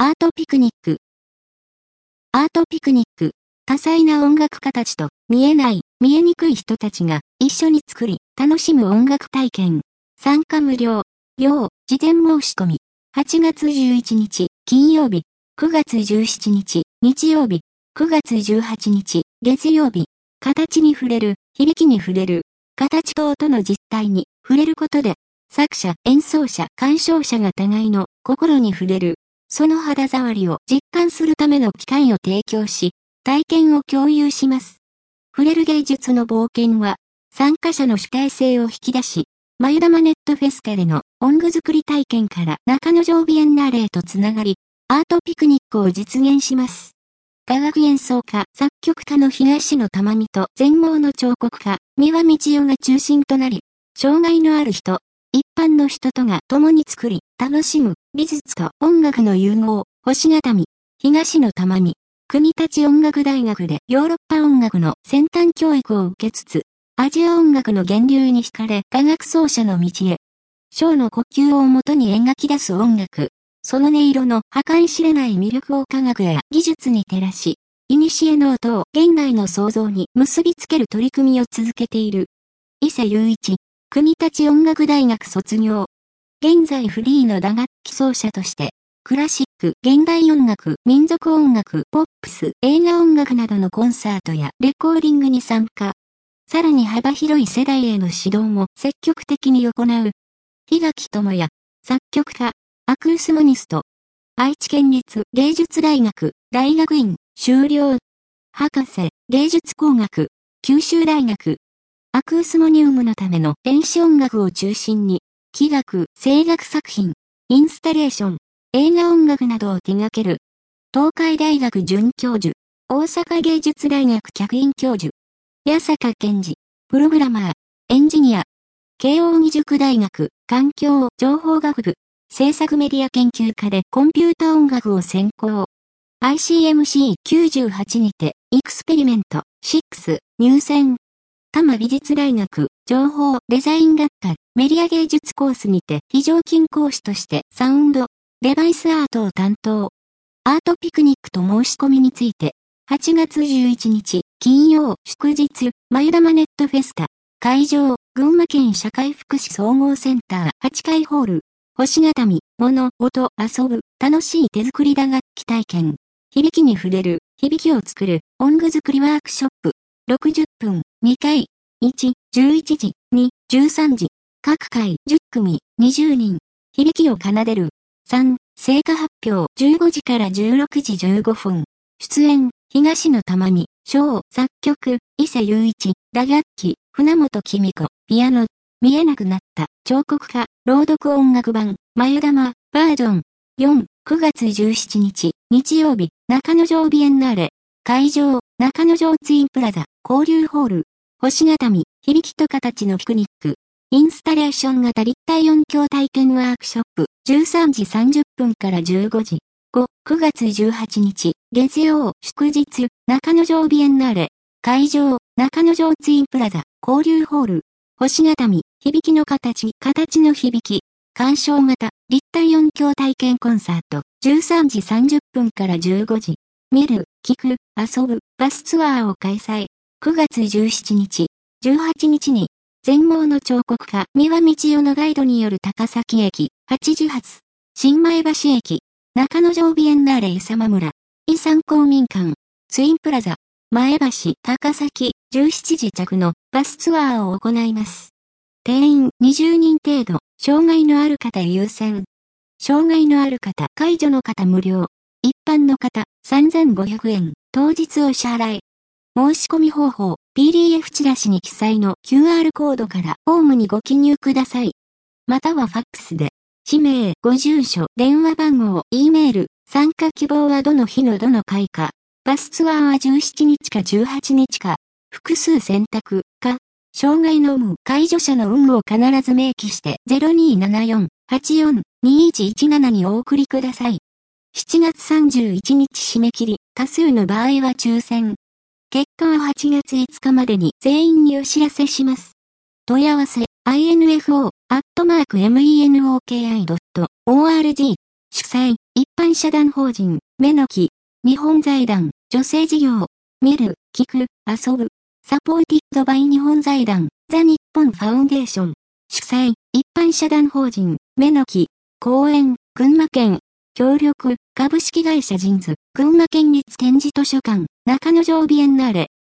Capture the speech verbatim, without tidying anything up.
アートピクニック。アートピクニック。多彩な音楽家たちと見えない、見えにくい人たちが一緒に作り、楽しむ音楽体験。参加無料。要、事前申し込み。はちがつじゅういちにち、金曜日。くがつじゅうしちにち、日曜日。くがつじゅうはちにち、月曜日。形に触れる、響きに触れる。形と音の実体に触れることで、作者、演奏者、鑑賞者が互いの心に触れる。その肌触りを実感するための機会を提供し、体験を共有します。触れる芸術の冒険は、参加者の主体性を引き出し、眉玉ネットフェスタでの音具作り体験から中之条ビエンナーレへとつながり、アートピクニックを実現します。雅楽演奏家、作曲家の東野珠美と全盲の彫刻家、三輪道代が中心となり、障害のある人、一般の人とが共に作り、楽しむ、美術と音楽の融合、星形美、東野珠美、国立音楽大学でヨーロッパ音楽の先端教育を受けつつ、アジア音楽の源流に惹かれ雅楽奏者の道へ。小の呼吸をもとに描き出す音楽、その音色の計り知れない魅力を科学や技術に照らし、古の音を現代の創造に結びつける取り組みを続けている。伊勢雄一、国立音楽大学卒業。現在フリーの打楽器奏者として、クラシック、現代音楽、民族音楽、ポップス、映画音楽などのコンサートやレコーディングに参加。さらに幅広い世代への指導も積極的に行う。檜垣智也、作曲家、アクースモニスト。愛知県立芸術大学、大学院、修了。博士、芸術工学、九州大学。アクースモニウムのための電子音楽を中心に、器楽、声楽作品、インスタレーション、映画音楽などを手掛ける。東海大学准教授、大阪芸術大学客員教授。八坂健二、プログラマー、エンジニア。慶應義塾大学、環境情報学部、制作メディア研究科でコンピュータ音楽を専攻。アイシーエムシーきゅうじゅうはち にて、エクスペリメントろく入選。多摩美術大学、情報デザイン学科、メディア芸術コースにて非常勤講師としてサウンド、デバイスアートを担当。アートピクニックと申し込みについて、はちがつじゅういちにち、金曜、祝日、眉玉ネットフェスタ。会場、群馬県社会福祉総合センターはちかいホール。星形美、物、音、遊ぶ、楽しい手作り打楽器体験。響きに触れる、響きを作る、音具作りワークショップ。ろくじゅっぷん、にかい。いち、じゅういちじ、に、じゅうさんじ。各回じゅっくみ、にじゅうにん。響きを奏でる。さん、成果発表じゅうごじからじゅうろくじじゅうごふん。出演、東野珠美、小、作曲、伊勢雄一、打楽器、船本紀美子、ピアノ。見えなくなった、彫刻家、朗読音楽版、眉玉、バージョン。よん、くがつじゅうしちにち、日曜日、中之条ビエンナーレ。会場、中之条ツインプラザ、交流ホール。星形美、響きと形のピクニック。インスタレーション型立体音響体験ワークショップ。じゅうさんじさんじゅっぷんからじゅうごじ。ご、くがつじゅうはちにち、月曜、祝日、中之条ビエンナーレ。会場、中之条ツインプラザ、交流ホール。星形美、響きの形、形の響き。鑑賞型、立体音響体験コンサート。じゅうさんじさんじゅっぷんからじゅうごじ。見る、聞く、遊ぶ、バスツアーを開催。くがつじゅうしちにち、じゅうはちにちに、全盲の彫刻家、三輪道代のガイドによる高崎駅、はちじ発、新前橋駅、中之条ビエンナーレ伊佐間村、伊山公民館、ツインプラザ、前橋、高崎、じゅうしちじ着のバスツアーを行います。定員にじゅうにん程度、障害のある方優先。障害のある方、介助の方無料。一般の方、さんぜんごひゃくえん、当日お支払い。申し込み方法、ピーディーエフ チラシに記載の キューアール コードからフォームにご記入ください。またはファックスで、氏名、ご住所、電話番号、E メール、参加希望はどの日のどの回か、バスツアーはじゅうしちにちかじゅうはちにちか、複数選択か、障害の有無、介助者の有無を必ず明記して ゼロにーななよん はちよん にいちいちなな にお送りください。しちがつさんじゅういちにち締め切り、多数の場合は抽選。結果ははちがついつかまでに全員にお知らせします。問い合わせ、インフォ アットマーク メノキドットオーアールジー主催、一般社団法人、目の木、日本財団、女性事業、見る、聞く、遊ぶ、サポーティッドバイ日本財団、ザ・日本ファウンデーション、主催、一般社団法人、目の木、公園、群馬県、協力、株式会社ジンズ、群馬県立展示図書館、中野城ビエンナーレ、